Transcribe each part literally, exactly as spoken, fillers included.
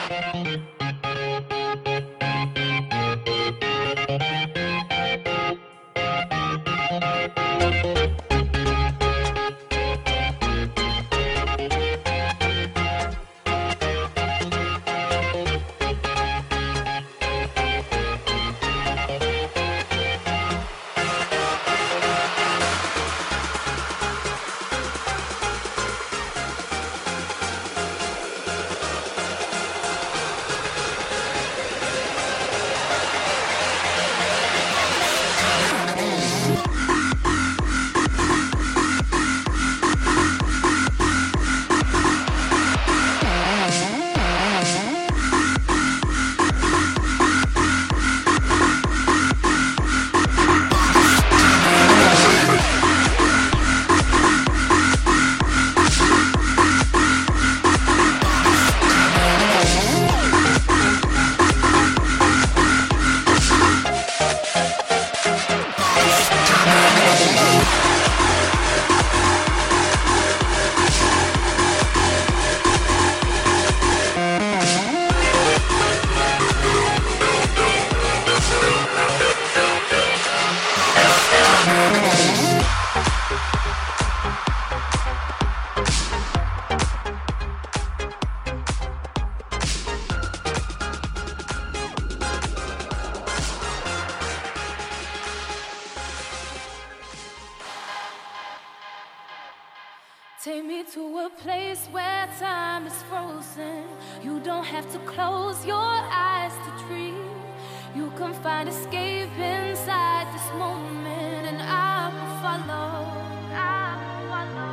Take me to a place where time is frozen. You don't have to close your eyes to dream. You can find escape inside this moment, and I will follow. I will follow.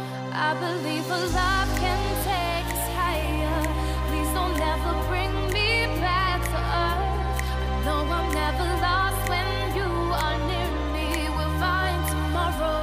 I believe a love can take us higher. Please don't ever bring me back to earth. I know I'm never lost when you are near me. We'll find tomorrow.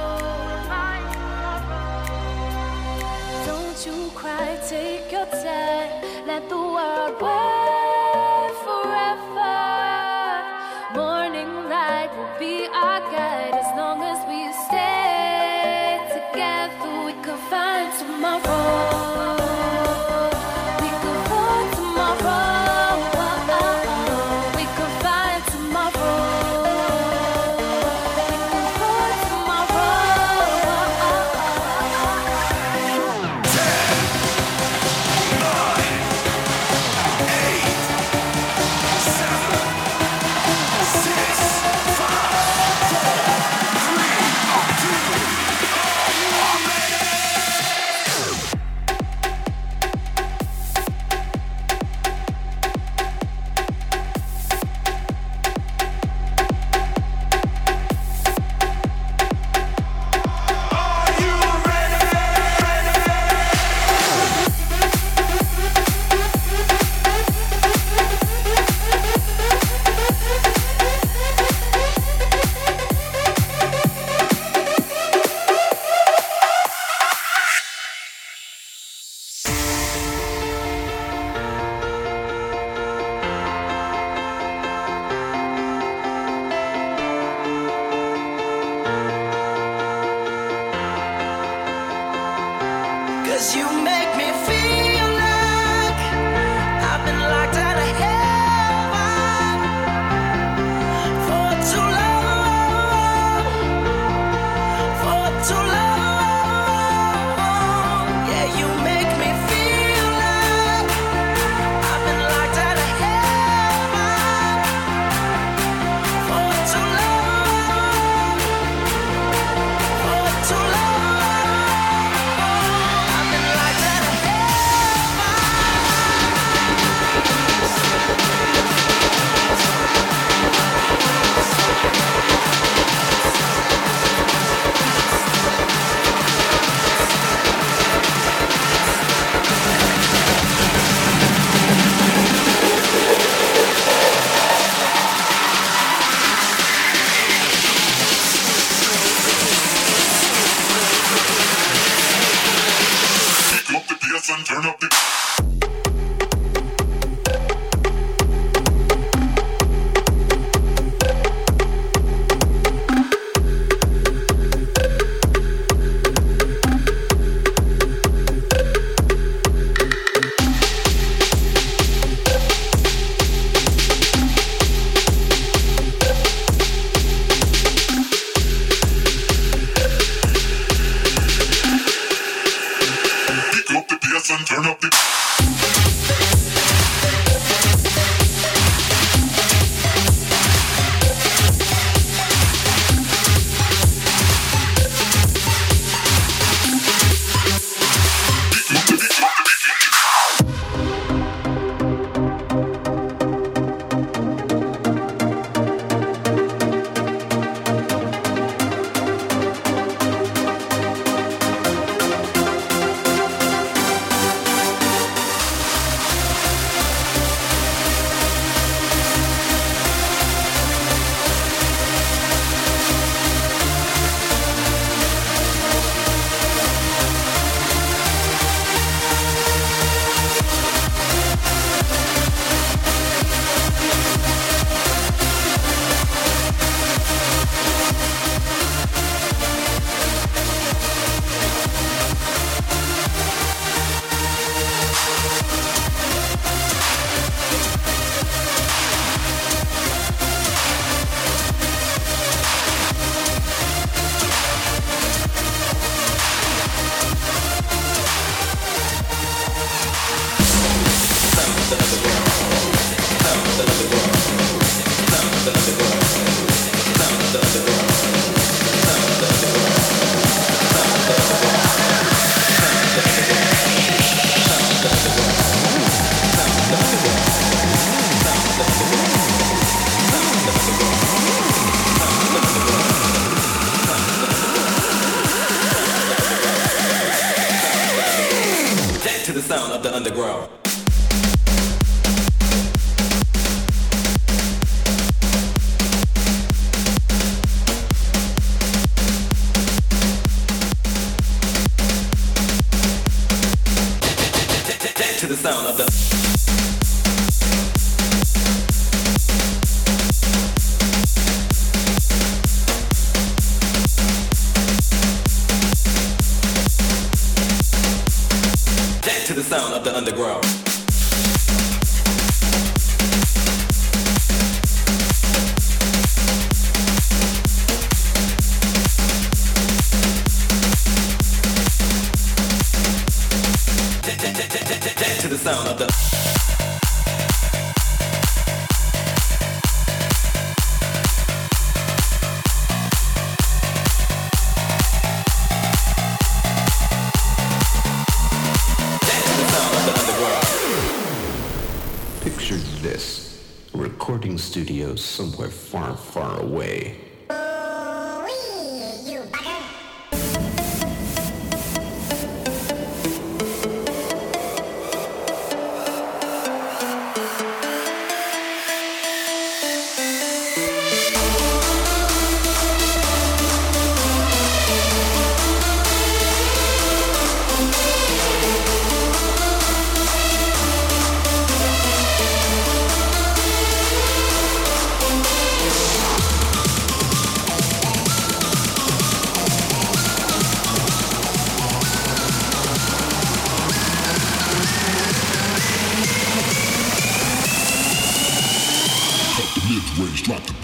You cry, take your time, let the world wait forever. Morning light will be our guide. As long as we stay together, we can find tomorrow. We can find tomorrow. We can find tomorrow. We can find tomorrow. Too long. lights and turn up the underground. To the sound of the to the sound of the underground. To the sound of the Picture this, a recording studio somewhere far, far away. Ooh-wee, you bugger. Mid-range, drop the